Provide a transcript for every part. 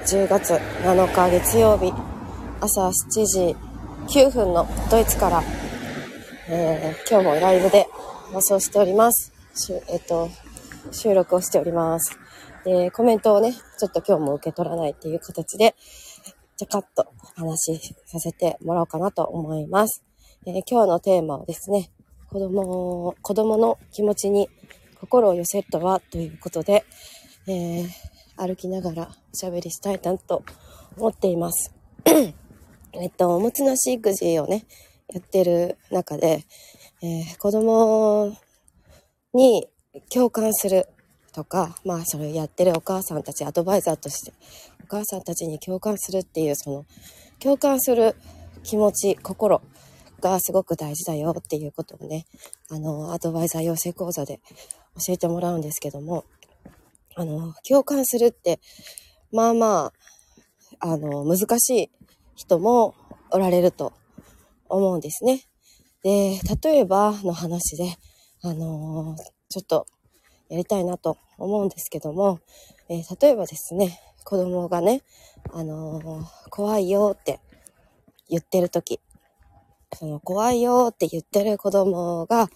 10月7日月曜日朝7時9分のドイツから、今日もライブで放送しております。収録をしております。コメントをね、ちょっと今日も受け取らないっていう形で、ちゃかっとお話しさせてもらおうかなと思います。今日のテーマはですね、子供の気持ちに心を寄せるとはということで、歩きながらおしゃべりしたいなと思っています。おむつなし育児をね、やってる中で、子供に共感するとか、それをやってるお母さんたち、アドバイザーとしてお母さんたちに共感するっていう、その共感する気持ち、心がすごく大事だよっていうことをね、アドバイザー養成講座で教えてもらうんですけども、共感するって難しい人もおられると思うんですね。で、例えばの話でちょっとやりたいなと思うんですけども、例えばですね、子供がね、怖いよって言ってるとき、その怖いよって言ってる子供が、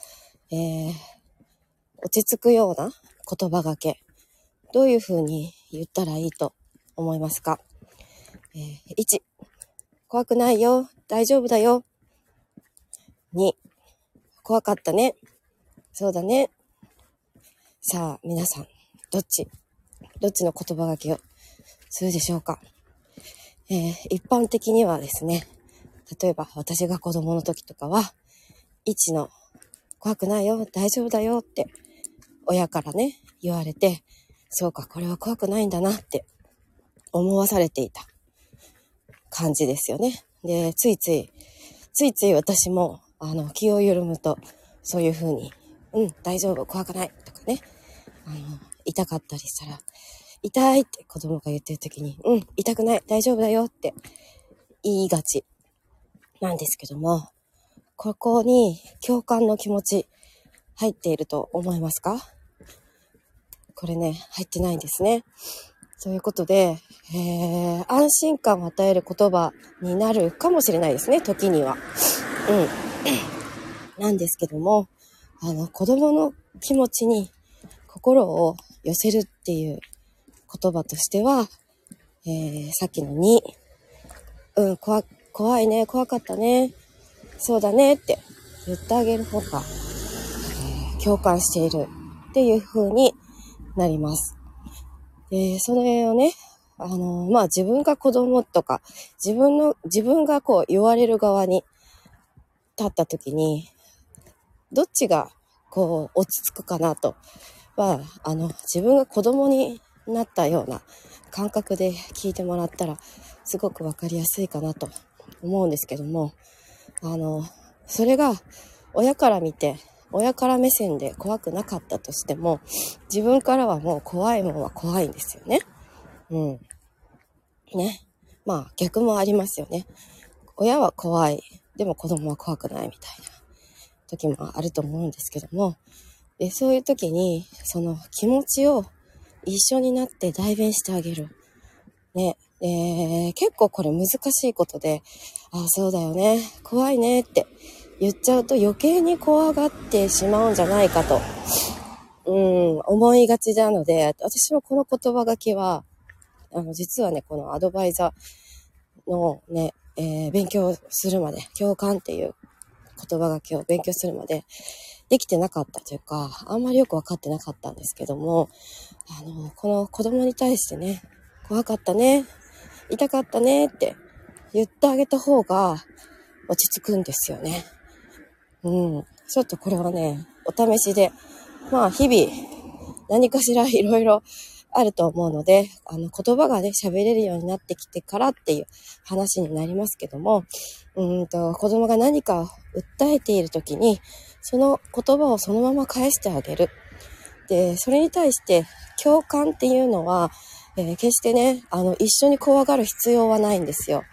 落ち着くような言葉がけ、どういうふうに言ったらいいと思いますか？1、怖くないよ、大丈夫だよ。2、怖かったね、そうだね。さあ皆さん、どっちの言葉がけをするでしょうか？一般的にはですね、例えば私が子供の時とかは、1の怖くないよ、大丈夫だよって親からね言われて、そうか、これは怖くないんだなって思わされていた感じですよね。で、ついつい私も気を緩むとそういう風に、大丈夫、怖くないとかね、痛かったりしたら、痛いって子供が言ってる時に、痛くない、大丈夫だよって言いがちなんですけども、ここに共感の気持ち入っていると思いますか？これね、入ってないんですね。そういうことで、安心感を与える言葉になるかもしれないですね、時には。なんですけども、子供の気持ちに心を寄せるっていう言葉としては、さっきの2、怖いね、怖かったね、そうだねって言ってあげる方が、共感しているっていう風になります。それをね、自分が子供とか、自分がこう言われる側に立った時に、どっちがこう落ち着くかなとは、自分が子供になったような感覚で聞いてもらったら、すごくわかりやすいかなと思うんですけども、それが親から見て、親から目線で怖くなかったとしても、自分からはもう怖いもんは怖いんですよね。逆もありますよね。親は怖い、でも子供は怖くないみたいな時もあると思うんですけども、そういう時にその気持ちを一緒になって代弁してあげる。ね、結構これ難しいことで、そうだよね、怖いねって言っちゃうと余計に怖がってしまうんじゃないかと、思いがちなので、私もこの言葉がけは、実はね、このアドバイザーのね、勉強するまで、共感っていう言葉がけを勉強するまでできてなかったというか、あんまりよくわかってなかったんですけども、この子供に対してね、怖かったね、痛かったねって言ってあげた方が落ち着くんですよね。ちょっとこれはね、お試しで、日々何かしらいろいろあると思うので、言葉がね、喋れるようになってきてからっていう話になりますけども、子供が何かを訴えているときに、その言葉をそのまま返してあげる。で、それに対して共感っていうのは、決してね、一緒に怖がる必要はないんですよ。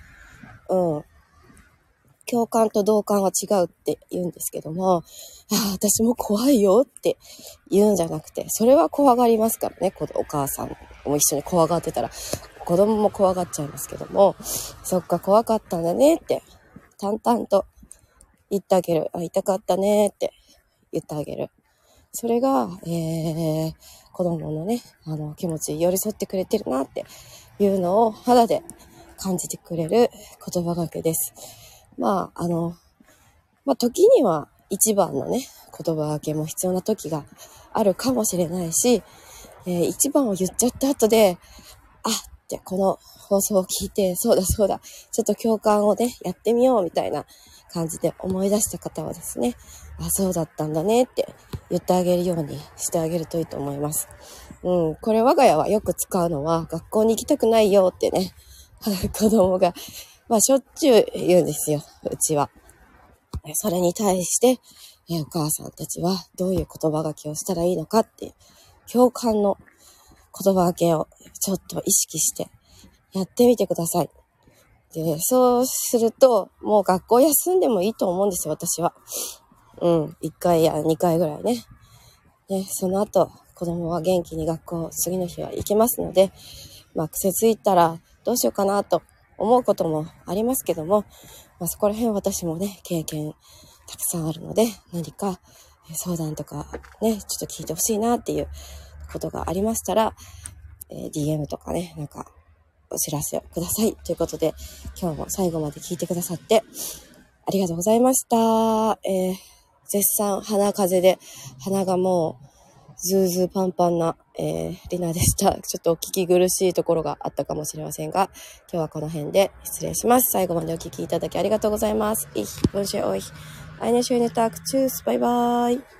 共感と同感は違うって言うんですけども、私も怖いよって言うんじゃなくて、それは怖がりますからね、お母さんも一緒に怖がってたら、 子供も怖がっちゃいますけども、そっか怖かったんだねって淡々と言ってあげる。痛かったねって言ってあげる。それが、子供のね、気持ちに寄り添ってくれてるなっていうのを肌で感じてくれる言葉がけです。時には一番のね、言葉がけも必要な時があるかもしれないし、一番を言っちゃった後で、ってこの放送を聞いて、そうだ、ちょっと共感をね、やってみようみたいな感じで思い出した方はですね、そうだったんだねって言ってあげるようにしてあげるといいと思います。これ我が家はよく使うのは、学校に行きたくないよってね、子供が、しょっちゅう言うんですよ、うちは。それに対して、お母さんたちはどういう言葉がけをしたらいいのかっていう、共感の言葉がけをちょっと意識してやってみてください。で、そうすると、もう学校休んでもいいと思うんですよ、私は。1回や2回ぐらいね。その後、子供は元気に学校、次の日は行けますので、癖ついたらどうしようかなと思うこともありますけども、そこら辺私もね、経験たくさんあるので、何か相談とかね、ちょっと聞いてほしいなっていうことがありましたら、DM とかね、お知らせをください。ということで、今日も最後まで聞いてくださってありがとうございました。絶賛鼻風で、鼻がもうズーズーパンパンな、リナでした。ちょっとお聞き苦しいところがあったかもしれませんが、今日はこの辺で失礼します。最後までお聞きいただきありがとうございます。Ich wünsche euch eine schöne Tag. Tschüss. Bye bye.